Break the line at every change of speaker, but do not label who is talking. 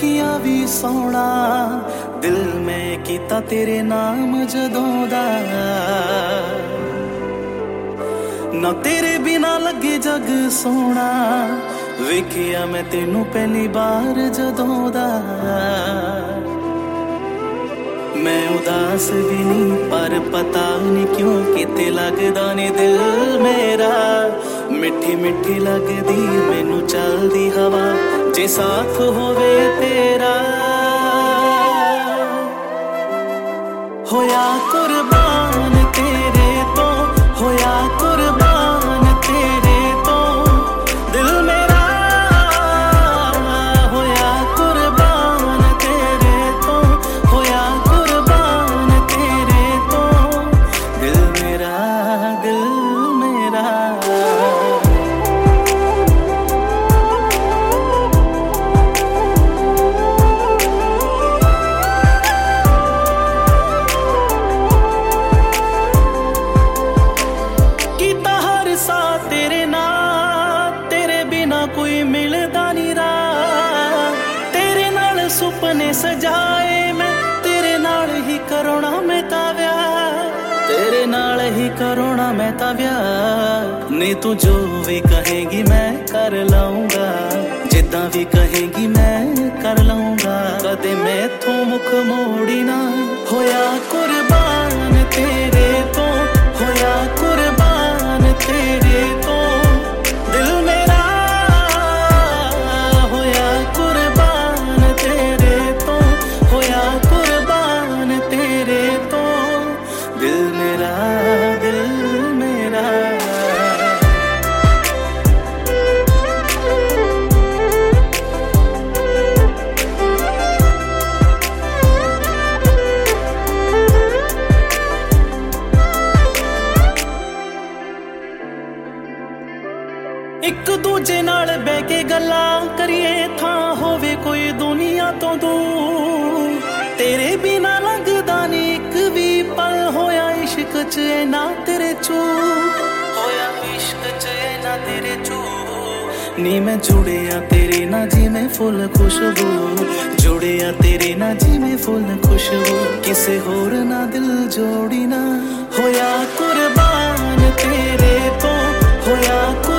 ਵੇਖਿਆ ਵੀ ਸੋਹਣਾ ਦਿਲ ਮੈਂ ਕੀਤਾ ਤੇਰੇ ਨਾਮ ਜਦੋਂ ਦਾ ਨਾ ਤੇਰੇ ਬਿਨਾ ਲੱਗੇ ਜਗ ਸੋਹਣਾ ਵੇਖਿਆ ਮੈਂ ਤੈਨੂੰ ਪਹਿਲੀ ਵਾਰ ਜਦੋਂ ਦਾ मैं उदास भी नहीं पर पता नहीं क्यों किते लगदा ने दिल मेरा मिठी मिठी लगदी मैनू चलदी हवा जे साथ होवे तेरा होया कुर्बान तेरे तो होया कुर्बान तेरे तो दिल मेरा होया कुर्बान तेरे तो होया कोई मिलदा नहीं राह तेरे नाल सुपने सजाए मैं तेरे नाल ही करोना मैं ताव्या तेरे नाल ही करोना मैं ताव्या नहीं तू जो भी कहेगी मैं कर लाऊंगा जिद्दां भी कहेगी मैं कर लाऊंगा कदे मैथों मुख मोड़ी ना होया कुर्बान तेरे तो होया कुर्बान तेरे तो दिल मेरा एक दूजे नाल बह के गल्लां करिए थां होवे कोई दुनिया तो दूर तेरे बिना लगदा नी एक भी पल होया इश्क च ना तेरे चू होया इश्क च ना तेरे चू नी मैं जुड़िया तेरे ना जी मैं फुल खुशबू जुड़िया तेरे ना जी मैं फुल खुशबू किसे होर ना दिल जोड़ी ना होया कुर्बान तेरे तो होया